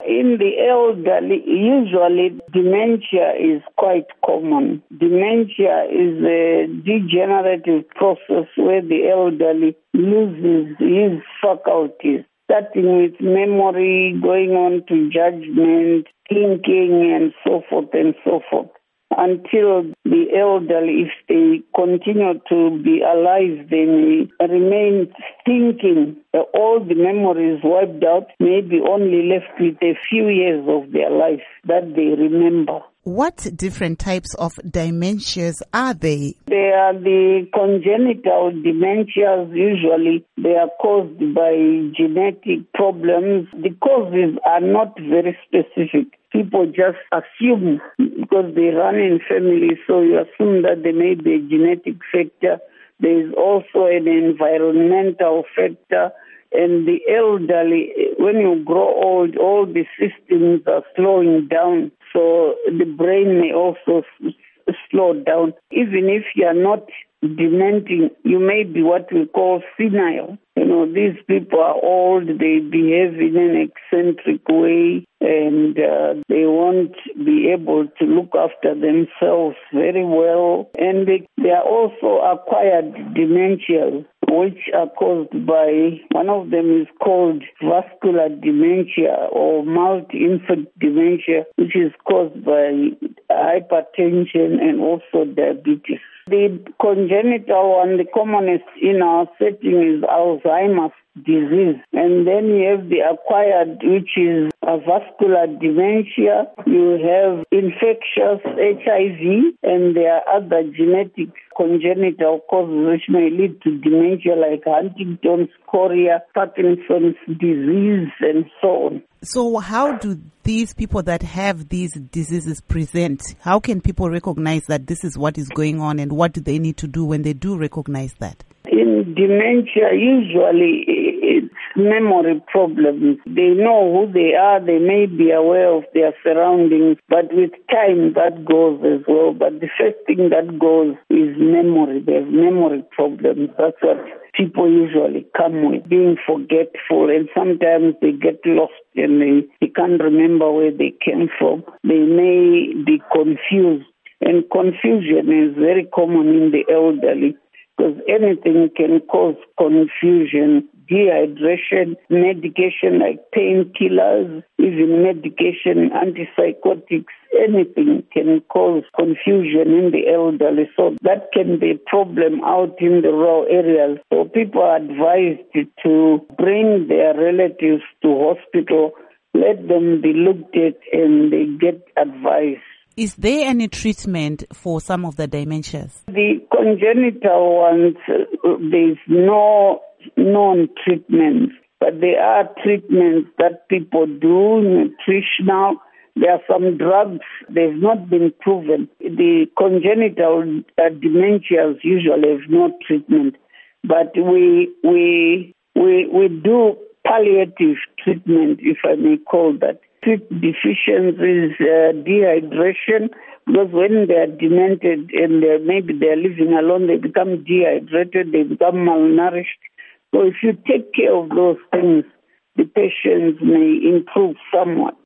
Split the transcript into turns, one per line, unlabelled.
In the elderly, usually dementia is quite common. Dementia is a degenerative process where the elderly loses his faculties, starting with memory, going on to judgment, thinking, and so forth and so forth. Until the elderly, if they continue to be alive, they may remain thinking. All the memories wiped out, maybe only left with a few years of their life that they remember.
What different types of dementias are they?
They are the congenital dementias. Usually they are caused by genetic problems. The causes are not very specific. People just assume because they run in families, so you assume that there may be a genetic factor. There is also an environmental factor. And the elderly, when you grow old, all the systems are slowing down. So the brain may also slow down. Even if you are not dementing, you may be what we call senile. These people are old, they behave in an eccentric way, and they won't be able to look after themselves very well. And they are also acquired dementias, which are caused by, one of them is called vascular dementia or multi-infant dementia, which is caused by hypertension and also diabetes. The congenital one, the commonest in our setting, is Alzheimer's disease. And then you have the acquired, which is a vascular dementia. You have infectious HIV, and there are other genetic congenital causes which may lead to dementia like Huntington's chorea, Parkinson's disease, and so on.
So how do these people that have these diseases present? How can people recognize that this is what is going on, and what do they need to do when they do recognize that?
In dementia, usually it's memory problems. They know who they are, they may be aware of their surroundings, but with time that goes as well. But the first thing that goes is memory. They have memory problems. That's what people usually come with, being forgetful, and sometimes they get lost and they can't remember where they came from. They may be confused, and confusion is very common in the elderly, because anything can cause confusion, dehydration, medication like painkillers, even medication, antipsychotics, anything can cause confusion in the elderly. So that can be a problem out in the rural areas. So people are advised to bring their relatives to hospital, let them be looked at, and they get advice.
Is there any treatment for some of the dementias?
The congenital ones, there's no known treatments, but there are treatments that people do, nutritional. There are some drugs, they've not been proven. The congenital dementias usually have no treatment, but we do palliative treatment, if I may call that. Treat deficiencies, dehydration, because when they are demented and maybe they are living alone, they become dehydrated, they become malnourished. So if you take care of those things, the patients may improve somewhat.